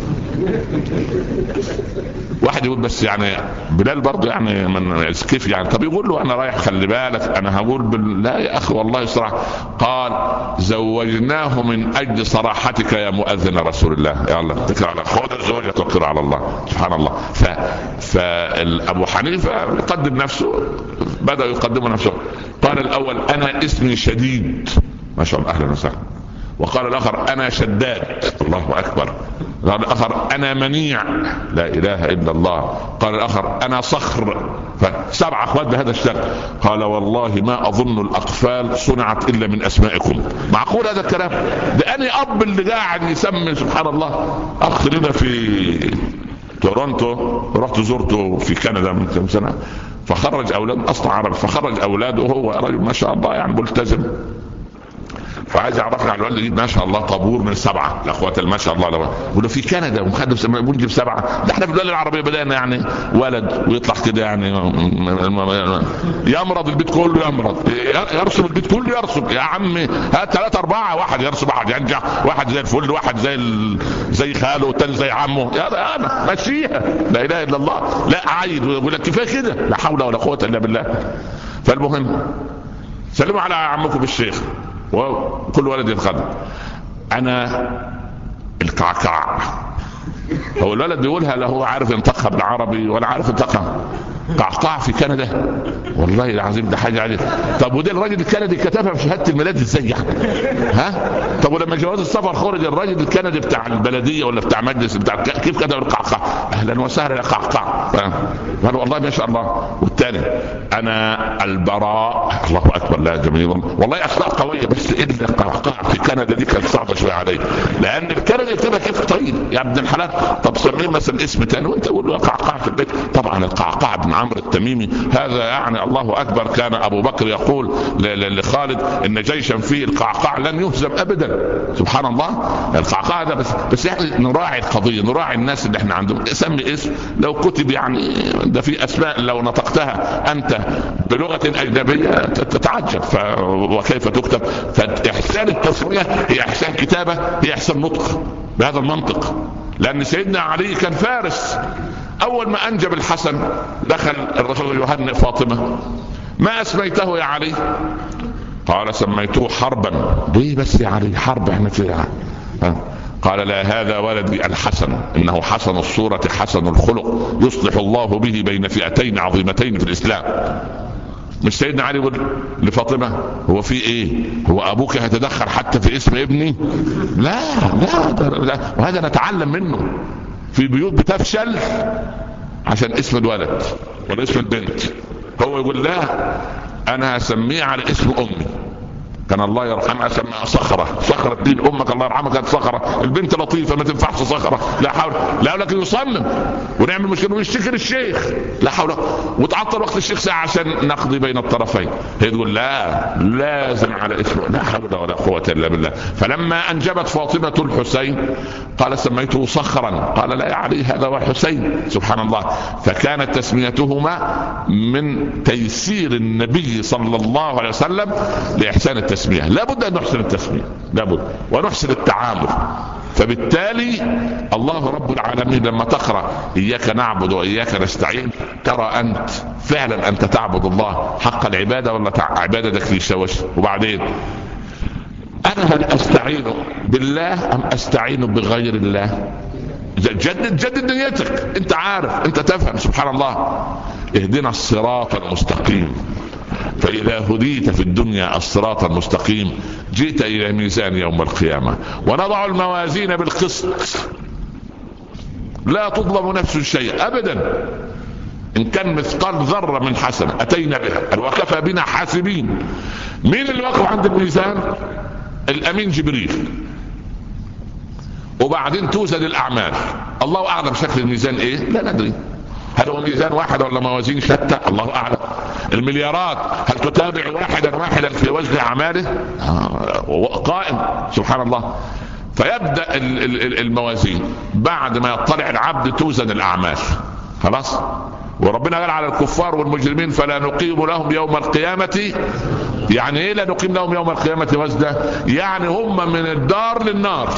واحد يقول بس يعني بلال برضه يعني من كيف يعني؟ طب يقول له انا رايح، خلي بالك انا هقول بال... لا يا اخي والله صراحه. قال زوجناه من اجل صراحتك يا مؤذن رسول الله. يا الله اتكل على خذ الزوجه توكل على الله، سبحان الله. ف فابو حنيفه يقدم نفسه، بدا يقدم نفسه. قال الاول انا اسمي شديد، ما شاء الله، اهلا وسهلا. وقال الاخر انا شداد، الله اكبر. قال الاخر انا منيع، لا اله الا الله. قال الاخر انا صخر. فسبع اخوات بهذا الشكل. قال والله ما اظن الاقفال صنعت الا من اسمائكم. معقول هذا الكلام؟ ده اني اب اللي قاعد يسمي، سبحان الله. اخ لنا في تورونتو، رحت زرته في كندا من كم سنه، فخرج اولاد اصلا عربي، فخرج اولاده وهو رجل ما شاء الله يعني ملتزم. فعايز يعرفنا على الولد ما شاء الله طابور من سبعه الاخوات ما شاء الله. لو وده في كندا ومخدم بنجيب سبعه، ده احنا في الدول العربيه بدانا يعني ولد ويطلع كده يعني يمرض البيت كله، يمرض يرسم البيت كله، يرسم يا عمي هات ثلاثه اربعه، واحد يرسم، واحد ينجح، واحد زي الفل، واحد زي ال... زي خاله، والثاني زي عمه. يا انا ماشيها، لا اله الا الله. لا عايد ويقول لك كفايه كده، لا حول ولا قوه الا بالله. فالمهم سلموا على عمكم الشيخ، وكل ولد يتخدم. انا القعقاع. هو الولد بيقولها لا هو عارف ينطقها بالعربي ولا عارف ينطقها. قعقاع في كندا، والله العظيم ده حاجه عليه. طب وده الراجل الكندي كتبها في شهاده الميلاد ازاي يعني؟ ها؟ طب ولما جواز السفر خرج الراجل الكندي بتاع البلديه ولا بتاع مجلس بتاع كيف كتب القعقاع؟ اهلا وسهلا يا قعقاع. قال والله ما شاء الله. والثاني انا البراء، الله اكبر، لا جميل والله، اخلاق قويه. بس ان القعقاع في كندا دي كانت صعبه شويه علي، لان الكندي يكتبها كيف طيب يا ابن الحلال. طب سميه مثلا اسم ثاني وانت قول له قعقاع في البيت. طبعا القعقاع بن عمرو التميمي هذا يعني الله اكبر. كان ابو بكر يقول لخالد ان جيشا فيه القعقاع لن يهزم ابدا، سبحان الله. القعقاع ده بس بس يعني نراعي القضيه، نراعي الناس اللي احنا عندهم. سمي اسم لو كتب يعني، ده في اسماء لو نطقتها انت بلغه اجنبيه تتعجب ف... وكيف تكتب. فاحسان التسميه هي احسان كتابه، هي احسان نطق بهذا المنطق. لان سيدنا علي كان فارس، اول ما انجب الحسن دخل الرسول يهنئ فاطمه. ما اسميته يا علي؟ قال سميته حربا. ليه بس يا علي حرب احنا فيها؟ قال لا هذا ولدي الحسن، انه حسن الصورة حسن الخلق، يصلح الله به بين فئتين عظيمتين في الاسلام. مش سيدنا علي يقول لفاطمة هو في ايه؟ هو ابوك هيتدخل حتى في اسم ابني؟ لا لا, لا. وهذا نتعلم منه. في بيوت بتفشل عشان اسم الولد ولا اسم البنت. هو يقول لا انا هسميه على اسم امي. كان الله يرحمها سماها صخرة، صخرة دين امك الله يرحمها كانت صخرة. البنت لطيفة ما تنفعش صخرة، لا حول. لا لكن يصمم ونعمل مشكلة ويشتكي الشيخ، لا حول. وتعطل وقت الشيخ ساعة عشان نقضي بين الطرفين. هي تقول لا لازم على اسمه، لا حول ولا قوة الا بالله. فلما انجبت فاطمة الحسين قال سميته صخرا. قال لا يا علي هذا هو حسين، سبحان الله. فكانت تسميتهما من تيسير النبي صلى الله عليه وسلم لاحسان التسمية. لابد ان نحسن التسمية، لابد ونحسن التعامل. فبالتالي الله رب العالمين لما تقرأ إياك نعبد وإياك نستعين ترى أنت فعلا أنت تعبد الله حق العبادة ولا عبادتك لشوش. وبعدين أنا هل أستعين بالله أم أستعين بغير الله؟ جدد جدد نيتك. أنت عارف أنت تفهم. سبحان الله. اهدنا الصراط المستقيم. فإذا هديت في الدنيا الصراط المستقيم جئت إلى ميزان يوم القيامة ونضع الموازين بالقسط لا تظلم نفس شيء أبدا. إن كان مثقال ذرة من حسنة أتينا بها وكفى بنا حاسبين. مين اللي وقف عند الميزان؟ الأمين جبريل. وبعدين توزن الأعمال. الله أعلم شكل الميزان إيه؟ لا ندري. هل هو ميزان واحد ولا موازين شتى؟ الله أعلم. المليارات هل تتابع واحدا واحدا في وزن أعماله؟ آه قائم. سبحان الله. فيبدأ الموازين بعد ما يطلع العبد توزن الأعمال. خلاص. وربنا قال على الكفار والمجرمين فلا نقيم لهم يوم القيامة. يعني ايه لا نقيم لهم يوم القيامة وزنا؟ يعني هم من الدار للنار.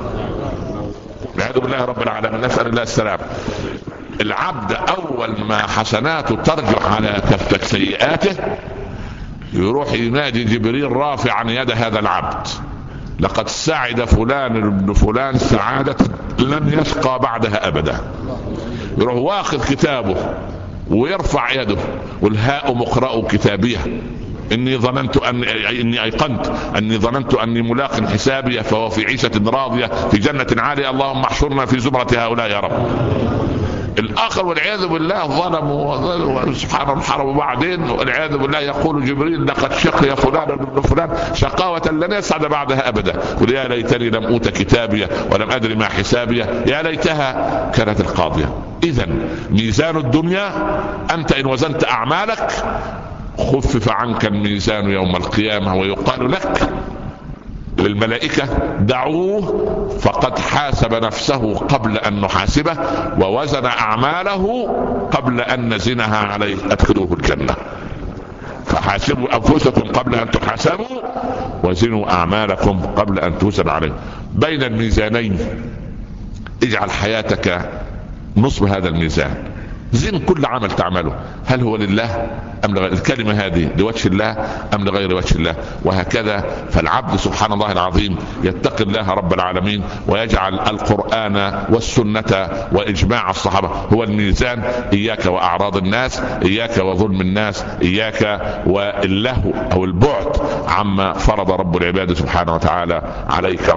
والعياذ بالله رب العالمين. نسأل الله السلام. العبد اول ما حسناته ترجع على كفة سيئاته يروح ينادي جبريل رافعا يد هذا العبد لقد سعد فلان ابن فلان سعادة لم يشقى بعدها ابدا. يروح واخذ كتابه ويرفع يده والهاء مقرأ كتابيه إني ظننت أن إني أيقنت أني ظننت أني ملاق حسابي فهو في عيشة راضية في جنة عالية اللهم احشرنا في زمرة هؤلاء يا رب. الآخر والعياذ بالله ظلموا سبحان الله. وبعدين والعياذ بالله يقول جبريل لقد شقي فلان ابن فلان شقاوة لن يسعد بعدها أبدا. قل يا ليتني لم أوت كتابية ولم أدري ما حسابية يا ليتها كانت القاضية. إذن ميزان الدنيا أنت إن وزنت أعمالك خفف عنك الميزان يوم القيامة ويقال لك للملائكة دعوه فقد حاسب نفسه قبل أن نحاسبه ووزن أعماله قبل أن نزنها عليه أدخلوه الجنة. فحاسبوا أنفسكم قبل أن تحاسبوا وزنوا أعمالكم قبل أن توزن عليه. بين الميزانين اجعل حياتك نصب هذا الميزان. زين كل عمل تعمله هل هو لله أم لغير الكلمة هذه لوجه الله أم لغير وجه الله وهكذا. فالعبد سبحان الله العظيم يتقي الله رب العالمين ويجعل القرآن والسنة وإجماع الصحابة هو الميزان. إياك وأعراض الناس إياك وظلم الناس إياك واللهو أو البعد عما فرض رب العباد سبحانه وتعالى عليك.